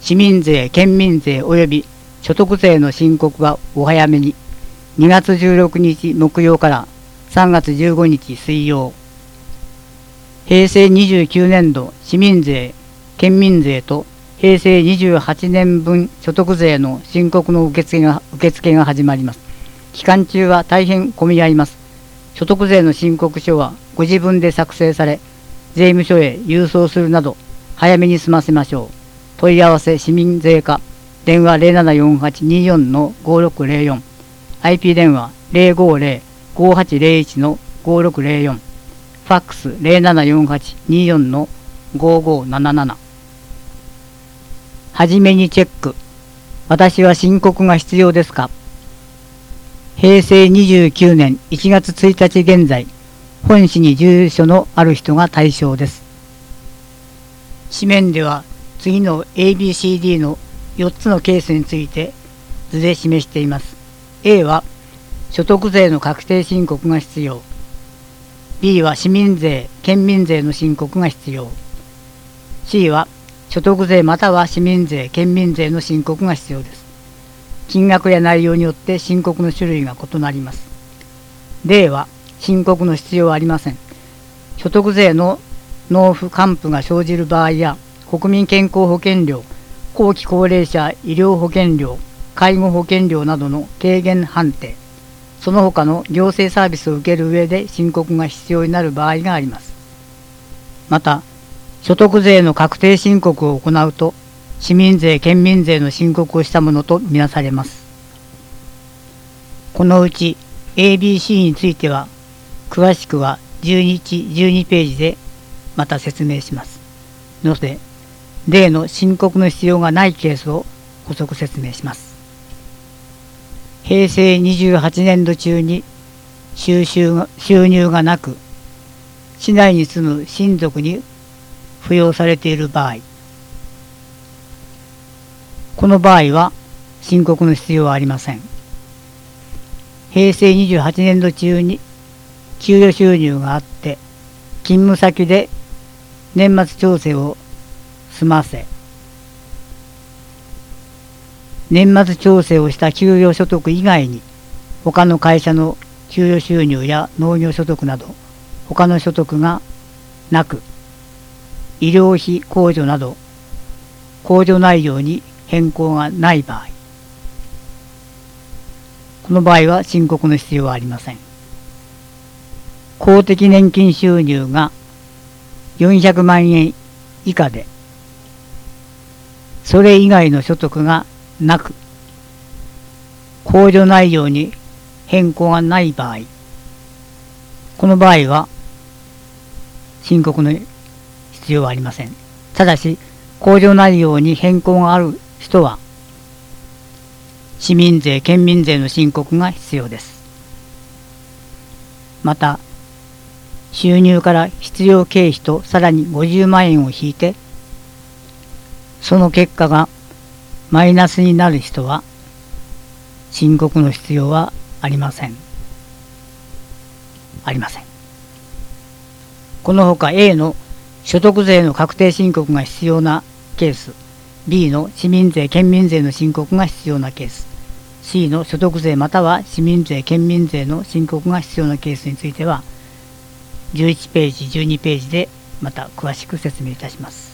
市民税、県民税及び所得税の申告はお早めに。2月16日木曜から3月15日水曜。平成29年度市民税、県民税と平成28年分所得税の申告の受付が始まります。期間中は大変混み合います。所得税の申告書はご自分で作成され、税務署へ郵送するなど早めに済ませましょう。問い合わせ市民税課、電話 074824-5604、IP 電話 050-5801-5604、ファックス 074824-5577。はじめにチェック。私は申告が必要ですか？平成29年1月1日現在、本市に住所のある人が対象です。紙面では次の ABCD の4つのケースについて図で示しています。A は所得税の確定申告が必要。B は市民税、県民税の申告が必要。C は所得税または市民税、県民税の申告が必要です。金額や内容によって申告の種類が異なります。D は申告の必要はありません。所得税の納付還付が生じる場合や、国民健康保険料、後期高齢者医療保険料、介護保険料などの軽減判定、その他の行政サービスを受ける上で申告が必要になる場合があります。また、所得税の確定申告を行うと、市民税、県民税の申告をしたものとみなされます。このうち ABC については、詳しくは12ページでまた説明しますので、例の申告の必要がないケースを補足説明します。平成28年度中に収入がなく、市内に住む親族に扶養されている場合、この場合は申告の必要はありません。平成28年度中に給与収入があって、勤務先で年末調整を済ませ、年末調整をした給与所得以外に、他の会社の給与収入や農業所得など、他の所得がなく、医療費控除など、控除内容に変更がない場合、この場合は申告の必要はありません。公的年金収入が400万円以下で、それ以外の所得がなく、控除内容に変更がない場合、この場合は申告の必要はありません。ただし、控除内容に変更がある人は、市民税、県民税の申告が必要です。また、収入から必要経費とさらに50万円を引いて、その結果がマイナスになる人は、申告の必要はありません。このほか A の所得税の確定申告が必要なケース、B の市民税、県民税の申告が必要なケース、C の所得税または市民税、県民税の申告が必要なケースについては、11ページ、12ページでまた詳しく説明いたします。